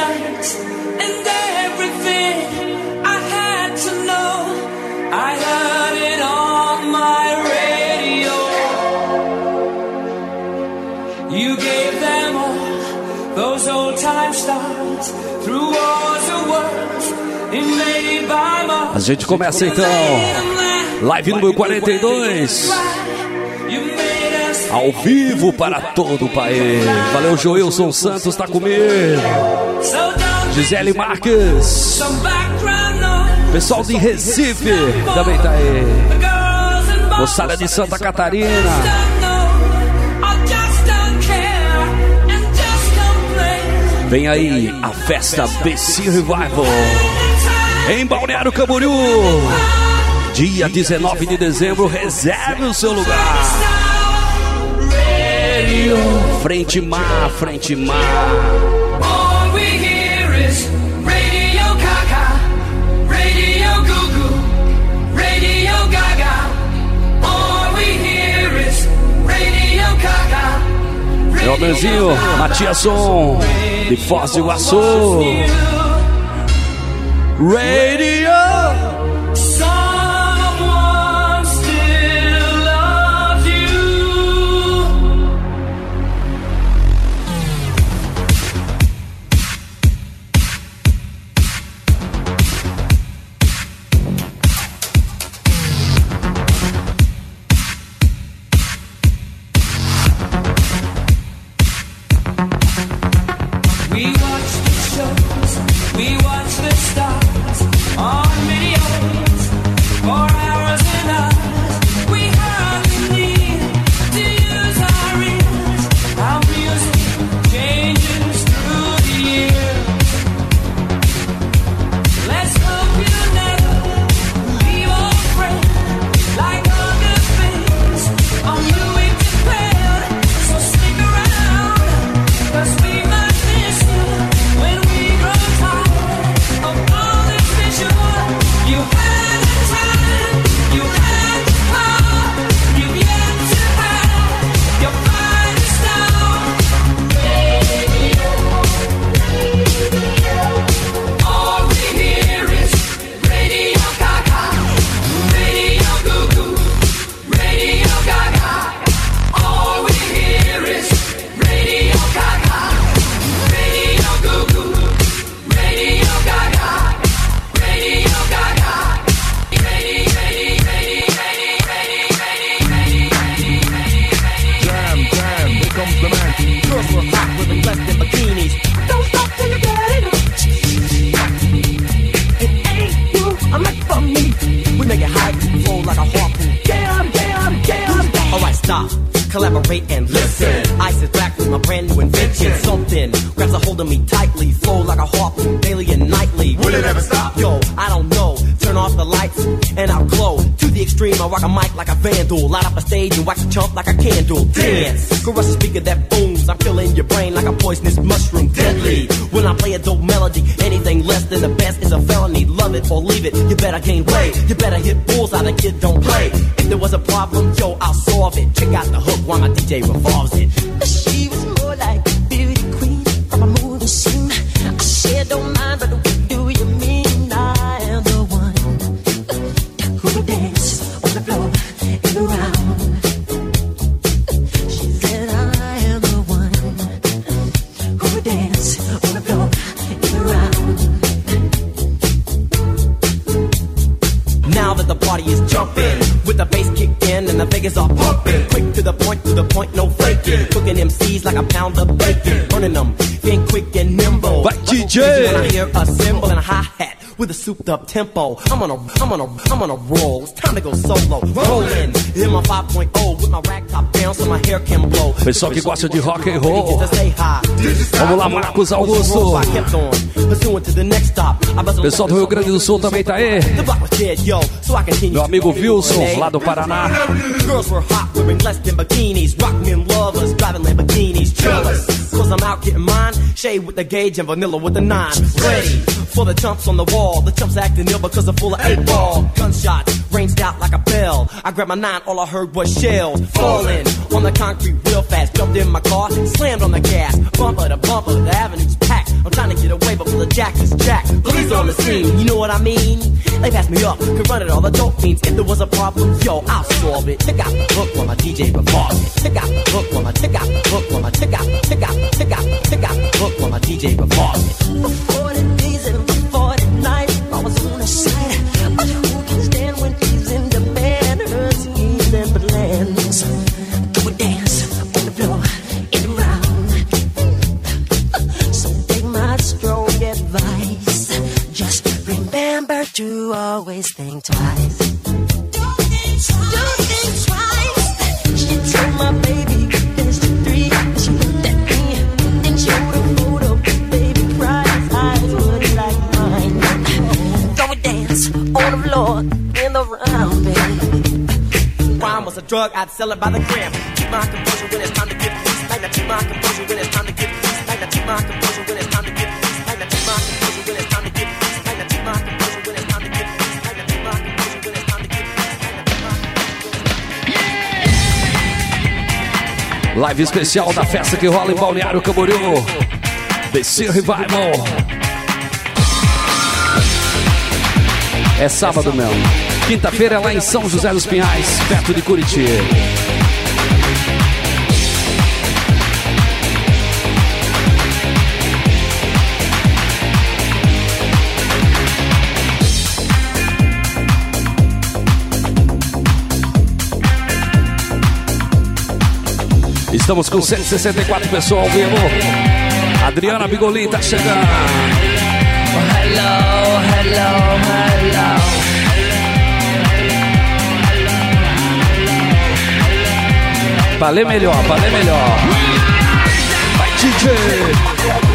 nights and everything I had to know, I heard it on my radio. You gave them all those old time stars through wars and worlds invaded by Mars. A gente começa então live número 42, ao vivo para todo o país. Valeu, Joilson Santos tá comigo, Gisele Marques, pessoal de Recife também tá aí, moçada de Santa Catarina. Vem aí a festa BC Revival em Balneário Camboriú, dia 19 de dezembro. Reserve o seu lugar. Frente mar, frente mar. All we hear is Radio Gaga, Radio Gugu, Radio Gaga. All we hear is Radio Gaga. Meu benzinho, Matiasson, de Foz do Iguaçu. Radio. Someone still loves you. We watch the shows, we watch the stars on videos for hours and hours. We hardly need to use our ears. Our music changes through the years. Let's hope you never leave our friend. Like other things, on you we depend. So stick around, 'cause we might miss you when we grow tired of all this vision. You had the time, you had the power, you've yet to have your finest hour. Radio, radio. All we hear is Radio Gaga, Radio Gugu, Radio Gaga. All we hear is Radio Gaga, Radio Gugu, Radio Gaga, Radio Gaga. Jam, jam, here comes the man. Girls were hot with the dressed in bikinis. Don't stop till you get enough. It ain't you, I'm not for me. We make it hot, flow like a harpoon. Jam, jam, jam. Alright, stop, collaborate and listen. Ice is back with my brand new invention. Something grabs a hold of me tightly, flow like a harpoon daily and nightly. Will it ever stop? Yo, I don't know. Turn off the lights and I'll glow. To the extreme, I rock a mic like a vandal. Light up a stage and wax a chump like a candle. Dance, caress a speaker that booms. I'm killing your brain like a poisonous mushroom. Deadly, when I play a dope melody. Anything less than the best is a felony. Love it or leave it, you better gain weight. You better hit bullseye, the kid don't play. If there was a problem, yo, I'll solve it. Check out the hook while my DJ revolves it. She was more like a beauty queen from a movie scene. I said, don't mind, but what do you mean? I am the one who would dance on the floor and around. She said, I am the one who would dance on the floor and around. Now that the party is jumping, with the bass kicked in and the figures are pumping. Quick to the point, no faking. Cooking MCs like a pound of bacon. Burning them, being quick and nimble. Vai, DJ! When I hear a cymbal and a hi-hat with a souped up tempo, I'm on a roll. It's time to go solo. Rolling, hit my 5.0 with my rag top down so my hair can blow. Pessoal que gosta de rock and roll, vamos lá, Marcos Augusto. Pessoal do Rio Grande do Sul também tá aí. Meu amigo Wilson, lá do Paraná. Girls were hot, wearing less than bikinis. Rock men lovers, driving Lamborghinis. Jealous, cause I'm out getting mine. Shade with the gauge and vanilla with the 9. Ready for the chumps on the wall. The chumps acting ill because they're full of 8-ball. Gunshots ranged out like a bell. I grabbed my 9, all I heard was shells falling on the concrete real fast. Jumped in my car, slammed on the gas. Bumper to bumper, the avenue's packed. I'm trying to get away, but Cactus Jack, police on the scene, you know what I mean? They passed me up, could run it all the dope means. If there was a problem, yo, I'll solve it. Pick out the hook while my DJ revolves it. Pick out the hook while my tick out the hook while my tick out the tick out the tick out the tick out the hook while my DJ revolves it. For 40 days and for 40 nights, I was on the side. But who can stand when he's in demand? Her schemes and plans. Do a dance on the floor, in the round. So take my strong advice. Just remember to always think twice. Don't think twice. She told my baby there's the three. She looked at me and showed a photo. Baby cried, eyes were like mine. Go and dance on the floor in the round, baby. Wine was a drug, I'd sell it by the gram. Keep my composure when it's time to get loose. Like that, keep my composure when it's time to get loose. Like that, keep my composure when it's time to get loose. Like that, keep my composure when it's time to get loose. Like that, keep my composure when it's time to get loose. Like that, keep my composure when it's time to get loose. Live especial da festa que rola em Balneário Camboriú. DC Revival. É sábado mesmo. Quinta-feira é lá em São José dos Pinhais, perto de Curitiba. Estamos com 164 pessoas ao vivo. Adriana Bigolin tá chegando. Hello, hello, hello. Valeu melhor, valeu melhor. Vai, DJ!